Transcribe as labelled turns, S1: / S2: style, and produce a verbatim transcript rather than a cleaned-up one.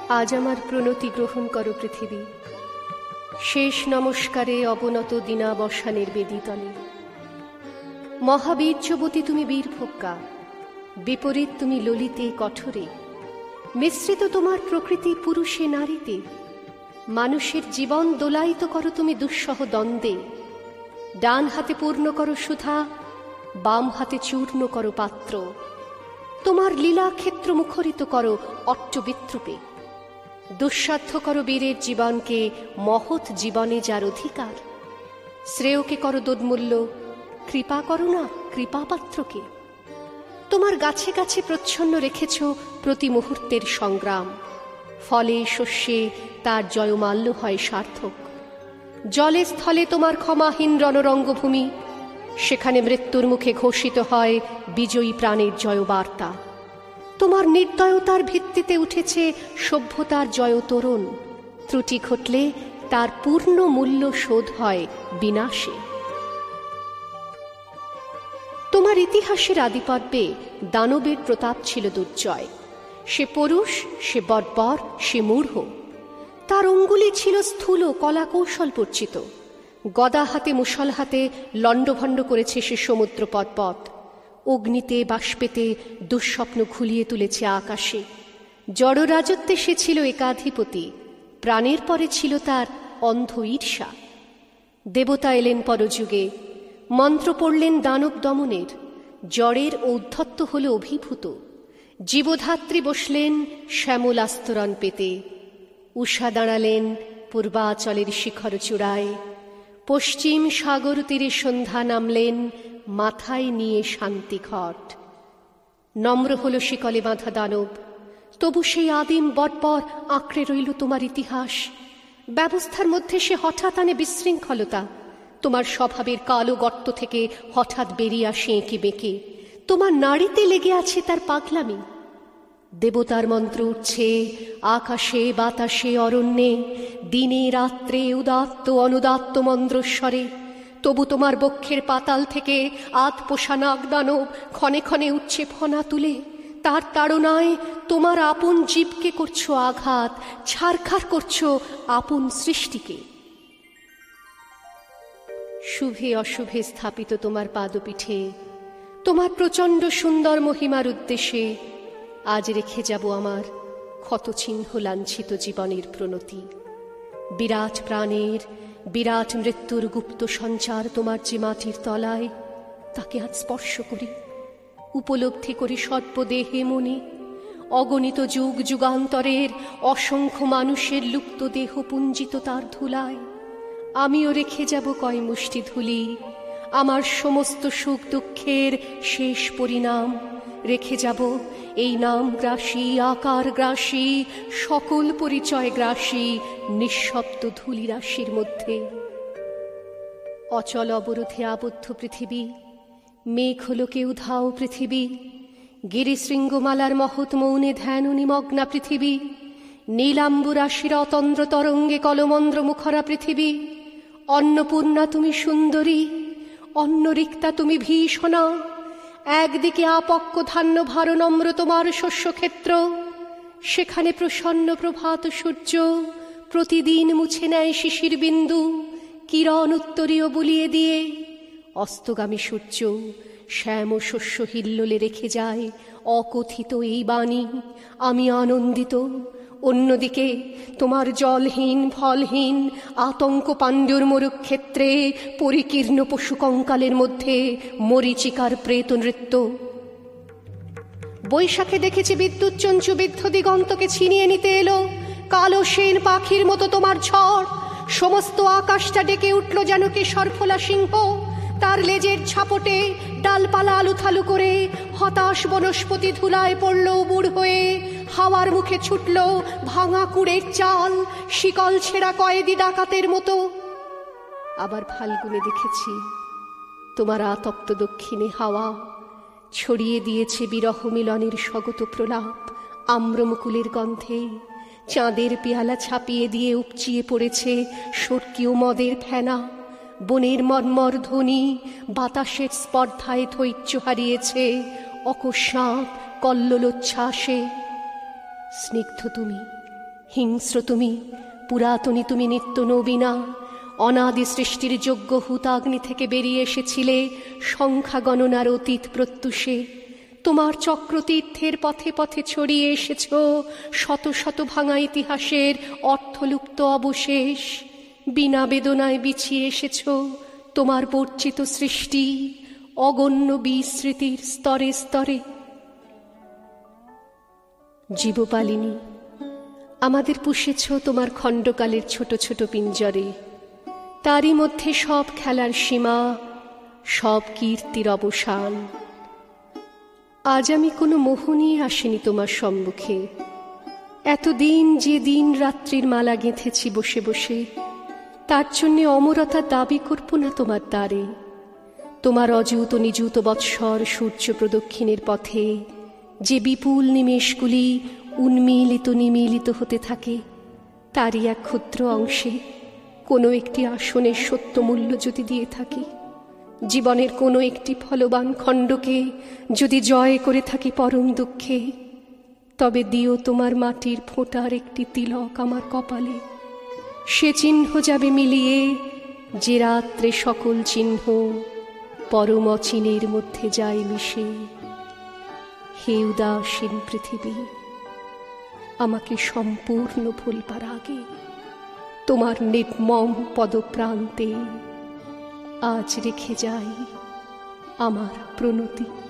S1: আজ আমার প্রণতি গ্রহণ করো পৃথিবী। শেষ নমস্কারে অবনত দিনাবসানের বেদিতলে। মহাবীর্যবতী তুমি বীরভোগ্যা, বিপরীত তুমি ললিতে কঠোরে। মিশ্রিত তোমার প্রকৃতি পুরুষে নারীতে। মানুষের জীবন দোলায়িত করো তুমি দুঃসহ দ্বন্দ্বে। ডান হাতে পূর্ণ করো সুধা, বাম হাতে চূর্ণ করো পাত্র। তোমার লীলা ক্ষেত্র মুখরিত করো অট্টবিত্রূপে। দুঃসাধ্য করো বীরের জীবনকে মহৎ জীবনে যার অধিকার। শ্রেয়কে করো দোদমূল্য, কৃপা করো না কৃপাপাত্রকে। তোমার গাছে গাছে প্রচ্ছন্ন রেখেছ প্রতি মুহূর্তের সংগ্রাম। ফলে শস্যে তার জয়মাল্য হয় সার্থক। জলে স্থলে তোমার ক্ষমাহীন রণরঙ্গভূমি, সেখানে মৃত্যুর মুখে ঘোষিত হয় বিজয়ী প্রাণের জয়বার্তা। তোমার নির্দয়তার ভিত্তিতে উঠেছে সভ্যতার জয়তরণ। ত্রুটি ঘটলে তার পূর্ণ মূল্য শোধ হয় বিনাশে। তোমার ইতিহাসের আদিপর্বে দানবের প্রতাপ ছিল দুর্জয়। সে পরুষ, সে বর্বর, সে মূঢ়। তার অঙ্গুলি ছিল স্থূল কলা কৌশল পরিচিত। গদা হাতে মুষল হাতে লণ্ডভণ্ড করেছে সে সমুদ্র পর্বত। অগ্নিতে বাষ্পেতে দুঃস্বপ্ন ঘুলিয়ে তুলেছে আকাশে। জড় রাজত্বে সে ছিল একাধিপতি, প্রাণের পরে ছিল তার অন্ধ ঈর্ষা। দেবতা এলেন পরযুগে, মন্ত্র পড়লেন দানব দমনের। জড়ের ঔদ্ধত্য হল অভিভূত। জীবধাত্রী বসলেন শ্যামল আস্তরণ পেতে। উষা দাঁড়ালেন পূর্বাচলের শিখর চূড়ায়। পশ্চিম সাগর তীরে সন্ধ্যা নামলেন মাথায় নিয়ে শান্তি ঘট। নম্র হল শিকলে বাঁধা দানব, তবু সেই আদিম বর্বর আঁকড়ে রইল তোমার ইতিহাস। ব্যবস্থার মধ্যে সে হঠাৎ আনে বিশৃঙ্খলতা। তোমার স্বভাবের কালো গর্ত থেকে হঠাৎ বেরিয়ে আসে এঁকে বেঁকে। তোমার নাড়িতে লেগে আছে তার পাগলামি। দেবতার মন্ত্র উঠছে আকাশে বাতাসে অরণ্যে, দিনে রাত্রে উদাত্ত অনুদাত্ত মন্দ্রস্বরে। তবু তোমার বক্ষের পাতাল থেকে আত পোষা নাগ দানব ক্ষণে ক্ষণে উঠছে ফনা তুলে। তার তাড়নায় তোমার আপন জীবকে করছো আঘাত, ছারখার করছো আপন সৃষ্টিকে। শুভে অশুভে স্থাপিত তোমার পাদপীঠে, তোমার প্রচণ্ড সুন্দর মহিমার উদ্দেশ্যে আজ রেখে যাব আমার ক্ষতচিহ্ন লাঞ্ছিত জীবনের প্রণতি। বিরাট প্রাণের বিরাট মৃত্যুর গুপ্ত সঞ্চার তোমার যে মাটির তলায়, তাকে আজ স্পর্শ করি, উপলব্ধি করি সর্বদেহে মনে। অগণিত যুগ যুগান্তরের অসংখ্য মানুষের লুপ্ত দেহ পুঞ্জিত তার ধুলায়। আমিও রেখে যাব কয় মুষ্টি ধুলি, আমার সমস্ত সুখ দুঃখের শেষ পরিণাম। রেখে যাব এই নাম গ্রাসী আকার গ্রাসী সকল পরিচয় গ্রাসী নিঃশব্দ ধূলি রাশির মধ্যে। অচল অবরোধে আবদ্ধ পৃথিবী, মেঘ হল কেউ ধাও পৃথিবী। গিরিশৃঙ্গমালার মহৎ মৌনে ধ্যান নিমগ্না পৃথিবী। নীলাম্বু রাশির অতন্দ্র তরঙ্গে কলমন্দ্র মুখরা পৃথিবী। অন্নপূর্ণা তুমি সুন্দরী, অন্নরিক্তা তুমি ভীষণা। একদিকে আপক্ক ধান্য ভার নম্র তোমার শস্যক্ষেত্র, সেখানে প্রসন্ন প্রভাত সূর্য প্রতিদিন মুছে নেয় শিশির বিন্দু কিরণ উত্তরীয় বুলিয়ে দিয়ে। অস্তগামী সূর্য শ্যাম শস্য হিল্লোলে রেখে যায় অকথিত এই বাণী, আমি আনন্দিত। অন্যদিকে তোমার জলহীন ফলহীন আতঙ্ক পাণ্ডুর মরুক্ষেত্রে পরিকীর্ণ পশু কঙ্কালের মধ্যে মরীচিকার প্রেত নৃত্য। বৈশাখে দেখেছি বিদ্যুৎ চঞ্চু বিদ্ধ দিগন্তকে ছিনিয়ে নিতে এলো কালো সেন পাখির মতো তোমার ঝড়। সমস্ত আকাশটা ডেকে উঠল যেন কে সরফলা সিংহ। তার লেজের ছাপটে ডালপালা আলুথালু করে হতাশ বনস্পতি ধুলায় পড়ল উবুড় হয়ে। হাওয়ার মুখে ছুটল ভাঙা কুড়ের চাল, শিকল ছেঁড়া কয়েদি ডাকাতের মতো। আবার ফাল্গুনে দেখেছি তোমার আতপ্ত দক্ষিণে হাওয়া ছড়িয়ে দিয়েছে বিরহ মিলনের স্বগত প্রলাপ আম্রমুকুলের গন্ধে। চাঁদের পেয়ালা ছাপিয়ে দিয়ে উপচিয়ে পড়েছে স্বর্গীয় মদের ফেনা। বনের মর্মর ধ্বনি বাতাসের স্পর্ধায় ধৈর্য হারিয়েছে অকস্মাৎ কল্লোলোচ্ছ্বাসে। স্নিগ্ধ তুমি, হিংস্র তুমি, পুরাতনী তুমি, নিত্য নবীনা, অনাদি সৃষ্টির যোগ্য হুতাগ্নি থেকে বেরিয়ে এসেছিলে সংখ্যা গণনার অতীত প্রত্যুষে। তোমার চক্রতীর্থের পথে পথে ছড়িয়ে এসেছ শত শত ভাঙা ইতিহাসের অর্থলুপ্ত অবশেষ। বিনা বেদনায় বিছিয়ে এসেছ তোমার বর্জিত সৃষ্টি অগণ্য বিস্মৃতির স্তরে স্তরে। জীবপালিনী, আমাদের পুষেছ তোমার খণ্ডকালের ছোট ছোট পিঞ্জরে। তারই মধ্যে সব খেলার সীমা, সব কীর্তির অবসান। আজ আমি কোনো মোহ নিয়ে আসিনি তোমার সম্মুখে। এতদিন যে দিন রাত্রির মালা গেঁথেছি বসে বসে, তার জন্যে অমরতা দাবি করব না তোমার দ্বারে। তোমার অযুত নিযুত বৎসর সূর্য প্রদক্ষিণের পথে যে বিপুল নিমেষগুলি উন্মীলিত নিমীলিত হতে থাকে, তারই এক ক্ষুদ্র অংশে কোনো একটি আসনের সত্যমূল্য যদি দিয়ে থাকি, জীবনের কোনো একটি ফলবান খণ্ডকে যদি জয় করে থাকি পরম দুঃখে, তবে দিও তোমার মাটির ফোঁটার একটি তিলক আমার কপালে। সে চিহ্ন যাবে মিলিয়ে যে রাত্রে সকল চিহ্ন পরম অচিনের মধ্যে যায় মিশে। হে উদাসীন পৃথিবী, আমাকে সম্পূর্ণ ভুলবার আগে তোমার নির্মম পদপ্রান্তে আজ রেখে যাই আমার প্রণতি।